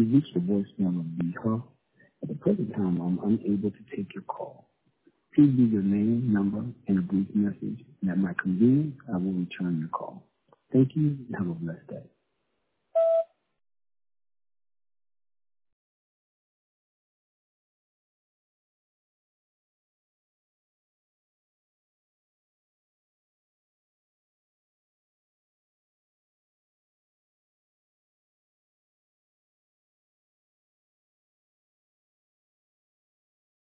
You've reached the voicemail of the Huff. At the present time, I'm unable to take your call. Please leave your name, number, and a brief message, and at my convenience, I will return your call. Thank you, and have a blessed day.